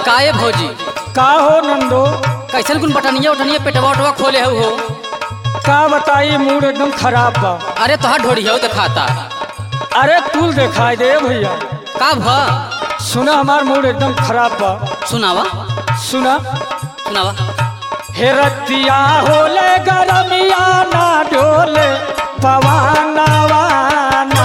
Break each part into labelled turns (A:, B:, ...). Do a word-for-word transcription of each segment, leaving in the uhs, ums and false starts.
A: काहे भौजी
B: का हो नंदो?
A: कैसन कुन बटनिया उठनिया पेटवा उठवा खोले हो हो?
B: का बताई, मूड एकदम खराब बा।
A: अरे तोहार ढोड़ी हो तो खाता।
B: अरे तू दिखाई दे भैया।
A: का भा?
B: सुना, हमार मूड एकदम खराब बा।
A: सुनावा
B: सुना
A: सुनावा।
B: हे रतिया होले गरमिया ना डोले पवानवा ना।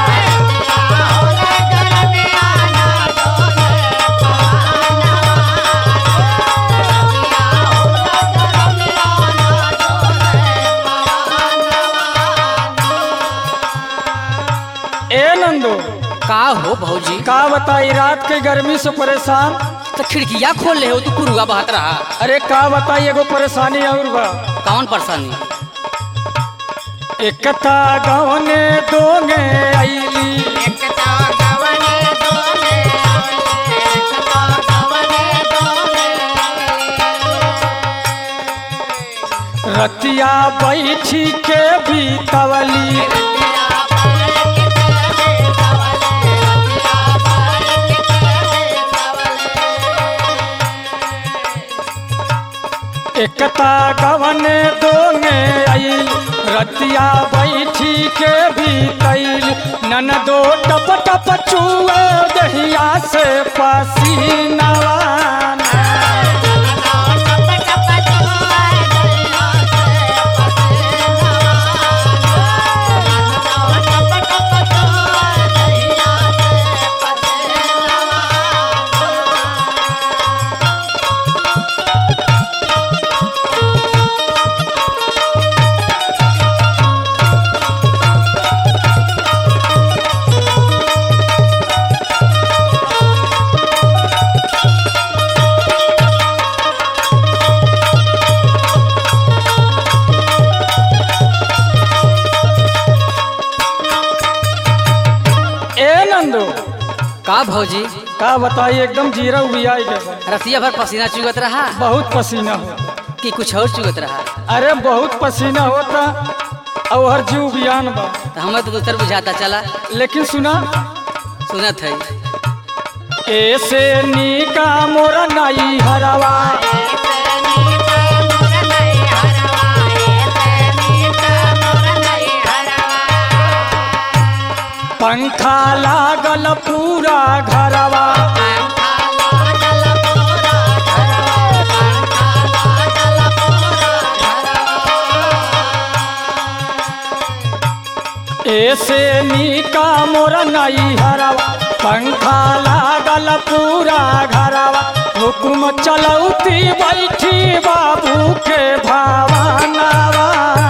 B: ए नंदो,
A: का हो भौजी?
B: का बताई, रात के गर्मी से परेशान।
A: तो खिड़किया खोल ले हो, तू कुरुआ बहत रहा।
B: अरे का बताई, एगो परेशानी और बा।
A: कौन परेशानी?
B: एकता गवने दोगे आईली, रतिया बैठी के बीतवली। एकता गवन दोगे आई, रतिया बैठी के बीतैल। नन दो टप टप चुए दहिया से पसीनवा।
A: का भौजी?
B: का बताई, एकदम जीरा उबियाई गया।
A: रतिया भर पसीना चुगत रहा?
B: बहुत पसीना हो।
A: कि कुछ और चुगत रहा?
B: अरे बहुत पसीना होता और हर जीव बियान बा।
A: तो हमें तो दूसर बुझाता चला।
B: लेकिन सुना,
A: सुनत है।
B: ऐसे नीका मोरा नाई हरवा, पंखा लागल पूरा घरवा। ऐसे नीका मोरा नाई हरवा, पंखा लागल पूरा घरवा। हुकुम चलौती बैठी बाबू के भावनावा।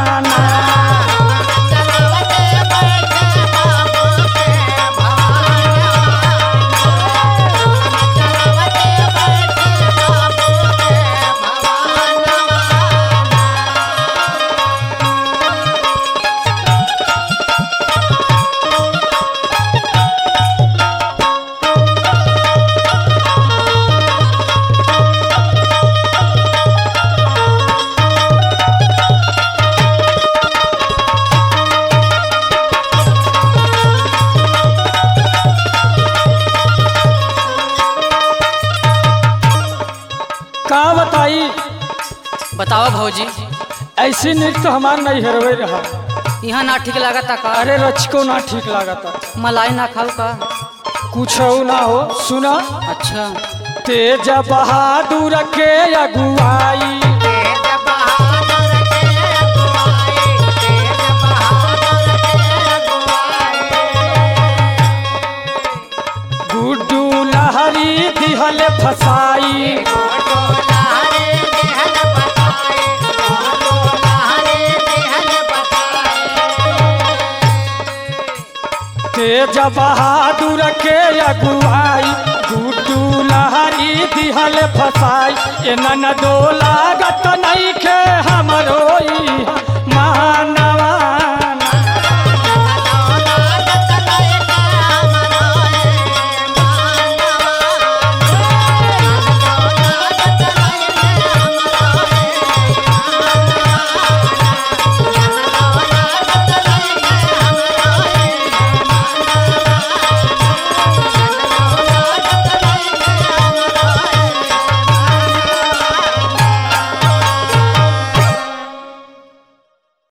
B: का बताई?
A: बतावा भौजी।
B: ऐसी नीक तो हमार नहीं हरवे रहा।
A: यहाँ ना ठीक लागता का?
B: अरे रचको ना ठीक लागता।
A: मलाई ना खाओ का?
B: कुछ ना हो। सुना,
A: अच्छा।
B: तेज बहादुर के अगुवाई, गुड्डू लहरी दिहल फसाई। तेज बहादुर के अगुवाई, गुड्डू लहरी दिहल फसाई। ए नन दो लागा